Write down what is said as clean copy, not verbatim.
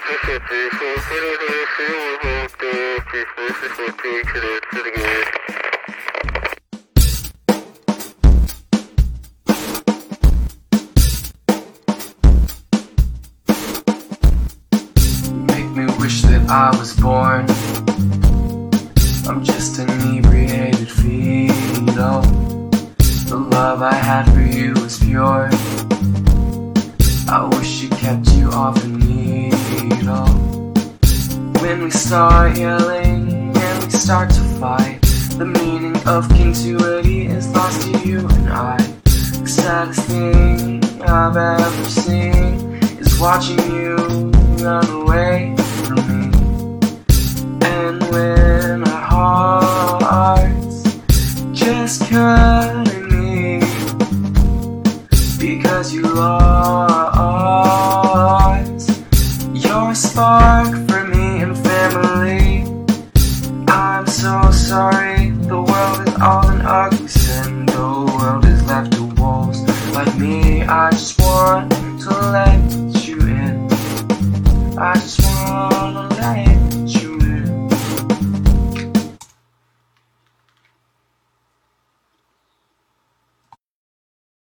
Make me wish that I was born. I'm just an inebriated fetal. The love I had for you was pure. I wish it kept you off the needle. When we start yelling and we start to fight, the meaning of continuity is lost to you and I. The saddest thing I've ever seen is watching you run away from me. And when our hearts just cutting me because you lost your spark for me and family. I'm so sorry, the world is all an ugly sin. The world is left to wolves like me. I just want to let you in. I just